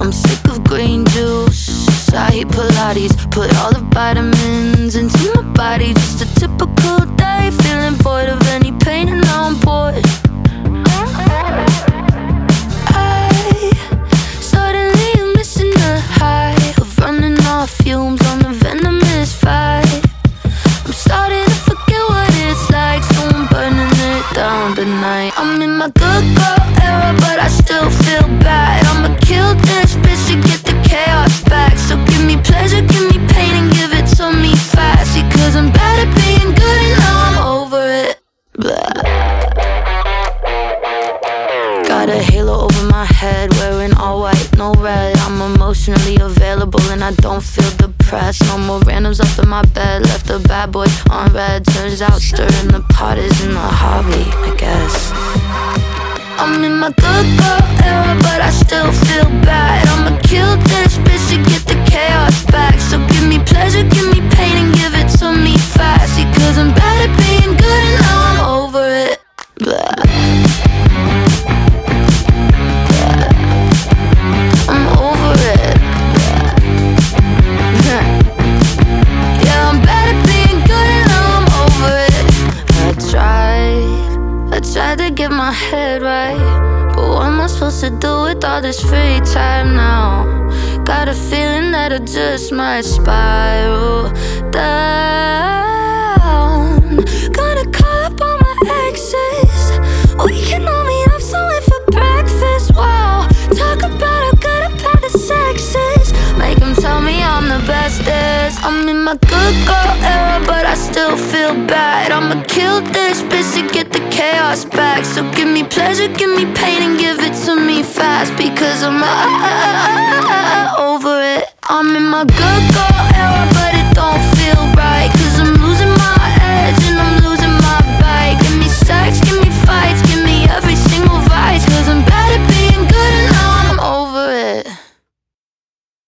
I'm sick of green juice. I hate Pilates, put all the vitamins into my body. Just a typical day, feeling void of any pain and now I'm bored. I suddenly am missing the high of running off fumes on the venomous vibe. I'm starting to forget what it's like, so I'm burning it down tonight. I'm in my good girl era, but I still feel bad. I'ma kill this bitch to get the chaos back. So give me pleasure, give me pain, and give it to me fast. Because I'm bad at being good and now I'm over it. Blah. Got a halo over my head, wearing all white, no red. I'm emotionally available and I don't feel depressed. No more randoms up in my bed, left a bad boy on red. Turns out stirring the pot isn't a hobby, I guess. I'm in my good girl era, but I still feel bad. I'ma kill this bitch to get the chaos back. So give me pleasure, give me pain, and give it to me fast. Because I'm bad at being good and now I'm over it. Blah. I'm over it. Yeah, I'm bad at being good and now I'm over it. I tried to get my head right, but what am I supposed to do with all this free time now? Got a feeling that I just might spiral down. Gonna call up all my exes. We can all meet up somewhere for breakfast. Wow, talk about how good a pair the sex is. Make them tell me I'm the bestest. I'm in my good girl era, but I still feel bad. I'ma kill this bitch to get the chaos back. So give me pleasure, give me pain, and give it to me fast. Because I'm over it. I'm in my good girl